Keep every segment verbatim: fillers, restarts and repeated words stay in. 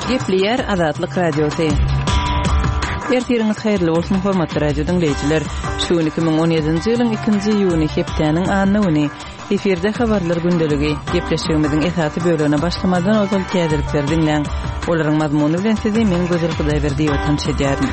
Gepleyer Azatlyk Radiosu. Ertiriniz hayırlı olsun hormatly radio dinleyijiler. Şu iki bin on ýedinji ýylyň ikinji iýuny hepdeniň anyny efirde habarlar gündeligi gepleşigimiziň esasy bölügine başlamadan ozal täzelikler dinleň. Olaryň mazmuny bilen sizi men Gözel Hudaýberdi ýatan şeýdärim.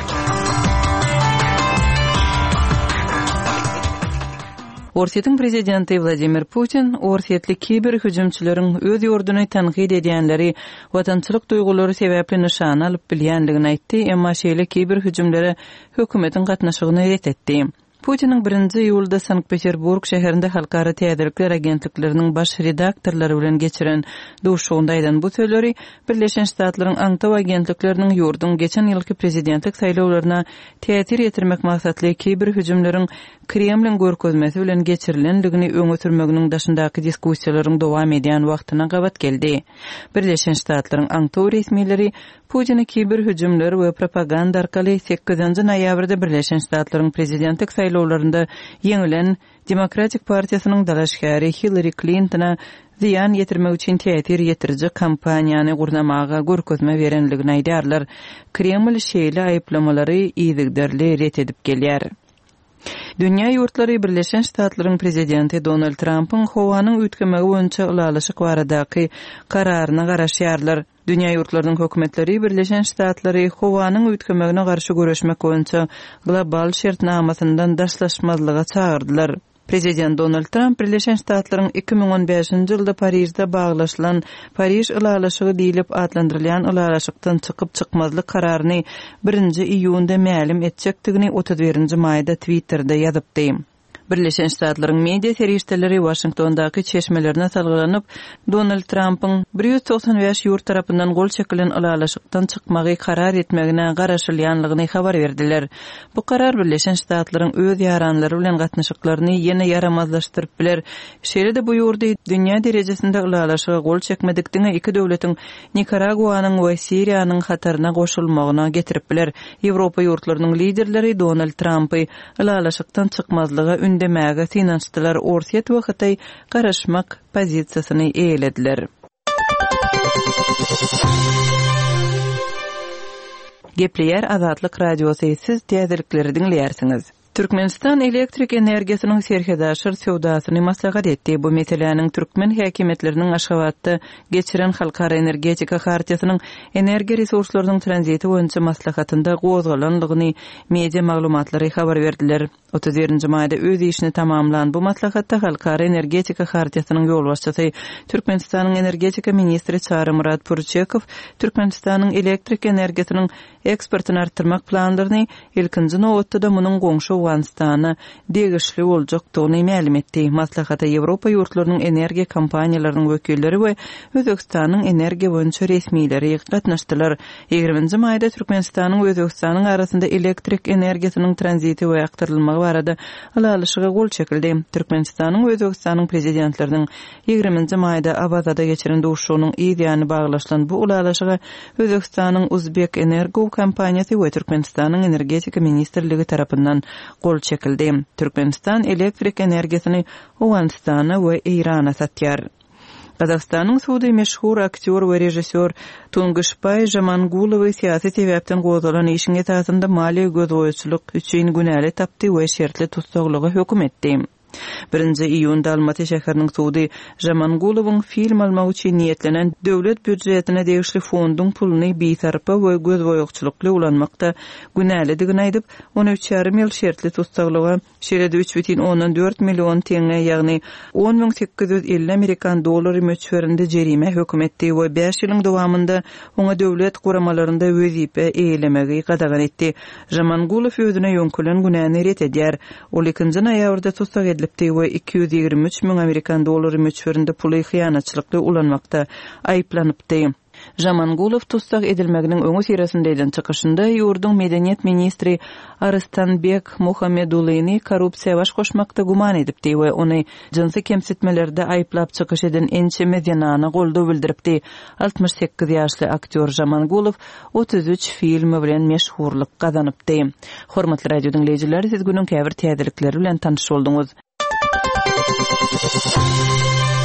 Orsiýetiň prezidenti Vladimir Putin orsiýetli kiber hüjümçileriň öz ýurduny tanqid edýänleri watançylyk duýgulary sebäpli nişan alyp bilýändigini aýtdy, emma şeýle kiber hüjümlere hökümetiň gatnaşygyny etdi. Putinin birinji ýylda Sankt-Peterburg şäherinde halkara täzelikler agentlikleriniň baş redaktorlary bilen geçiren duşugynda aýdan bu söýleri Birleşen Ştatlaryň aňtaw agentlikleriniň ýurdun geçen ýylky prezidentlik saýlawlaryna täsir ýetirmek maksatly kiber hüjümleriň Kremlin görkezmesi bilen geçirilendigini öňe sürmeginiň daşyndaky diskussiýalaryň dowam edýän wagtyna gabat geldi. Birleşen Ştatlaryň aňtaw resmileri Putin'i kiber hüjümleri we propaganda arkaly sekizinji noýabrda Birleşen Ştatlaryň prezidentlik saýlawlarynda ýeňilen Demokratik Partiýasynyň dalaşgary Hillary Clinton'a ziýan ýetirmek üçin täsir ýetirji kampaniýany gurnamaga görkezme berenligini aýdarlar. Kreml şeýle aýplamalary ýygyderli ret edip gelýär. Dünýä ýurtlary Birleşen Ştatlaryň prezidenti Donald Trump'yň howanyň ütkemegi boýunça ulalyşyk baradaky kararyna garaşýarlar. Dünýä ýurtlarynyň hökümetleri Birleşen Ştatlary howanyň ütkemegine garşy görüşmek boýunça global şertnamasyndan daşlaşmazlyga çağırdylar. Prezident Donald Trump Birleşen Ştatlaryň iki bin on beşinji ýylda Parisde baglaşylan Paris ulalaşygy diýilip adlandyrylýan ulalaşykdan çykyp çykmazlyk kararyny birinji iýunda mälim etjekdigini otuz birinji maýda Twitter'da ýazypdy. Birleşen Ştatlaryň media serişdeleri Washingtondaky çeşmelerine salgylanyp Donald Trump'yň bir ýüz toksan beş ýurt tarapyndan gol çekilen ulalaşykdan çykmagy karar etmegine garaşylýanlygyny habar berdiler. Bu karar Birleşen Ştatlaryň öz ýaranlary bilen gatnaşyklaryny ýene yaramazlaşdyryp biler. Şeýle-de bu ýurdy dünýä derejesinde ulalaşyga gol çekmedikdiňe iki döwletiň Nikaraguanyň we Siriýanyň hataryna goşulmagyna getirip biler. Ýewropa ýurtlarynyň liderleri Donald Trump'y ulalaşykdan çykmazlyga demäge finançdylar, orsiýet we Hatay garaşmak pozisiýasyny eýlediler. Gepleyer Azatlyk Radiosu, siz täzelikleri dinleýärsiňiz. Türkmenistan elektrik energiýasynyň serhedaşyr sowdasyny maslahat etdi. Bu meseleniň türkmen häkimetleriniň Aşgabatda geçiren halkara energetika hartyasynyň energiýa resurslarynyň tranziti boýunça maslahatynda gozgalanlygyny media maglumatlary habar berdiler. otuz birinji maýda öz işini tamamlan bu maslahatda halkara energetika hartyasynyň ýolbaşçysy Türkmenistanyň energetika ministri Çary Murat Purçekow Türkmenistanyň elektrik energiýasynyň eksportyny artdyrmak planlaryny ilkinji nowatda munyň goňşy Awganistana degişli boljakdygyny mälim etdi. Maslahata Ýewropa ýurtlarynyň energiýa kompaniýalarynyň wekilleri we Özbekistanyň energiýa boýunça resmiýleri gatnaşdylar. ýygrimiňji maýda Türkmenistanyň we Özbekistanyň arasynda elektrik energiýasynyň tranziti we aktarylmagy barada ulalaşyga gol çekildi. Türkmenistanyň we Özbekistanyň prezidentleriniň ýygrimiňji maýda Abazada geçiren duşugynyň ýygyny baglaşylan bu ulalaşyga Özbekistanyň Uzbek Energo kompaniýasy we Türkmenistanyň energetika ministrligi tarapyndan gol çekildi. Türkmenistan elektrik energiýasyny Awganistana we Irana satýar. Kazakstanyň suwdy meşhur aktyor we rejissor Tungushpay Jamangulowy syýasy sebäpden gozalan işiň esasynda mali gözgoýçylyk üçin günäli tapdy we şertli tutsaklygy hökm etdi. birinji iýunda Almaty şäheriniň suwdy Jamangulowyň film almak üçin niýetlenen döwlet büdjetine degişli fondyň puluny beýtarpa we gözgoýukçylykly ulanmakda günälidigini aýdyp, on üç ýarym ýyl şertli tutsaklyga şerede üç butun ondan dört million teňe, ýagny on miň sekiz ýüz elli Amerikan dollary möçberinde jerime hökm etdi we beş ýylyň dowamında oňa döwlet guramalarynda wezipe eýlemegi gadagan etdi. Jamangulow özüne ýönkülen günäni ret edýär. Ol ikinji noýabrda tutsak edilipdi we iki ýüz ýigirme üç miň Amerikan dollary möçberinde puly hyýanatçylykly ulanmakda aýplanypdy. Jamangulow tutsak edilmeginiň öňü sirasyndaýdan çykyşynda ýurdun medeniýet ministri Arstanbek Muhammedulyny korrupsiýa baş goşmakda guman edipdi we ony jinsy kemsitmelerde aýplap çykyş eden ençe medianana golda bildiripdi. altmış sekiz ýaşly aktyor Jamangulow otuz üç filmi bilen meşhurlyk gazanypdy. Hormatly radio dinleýijiler, siz günüň käbir täzelikleri bilen tanyş bolduňyz.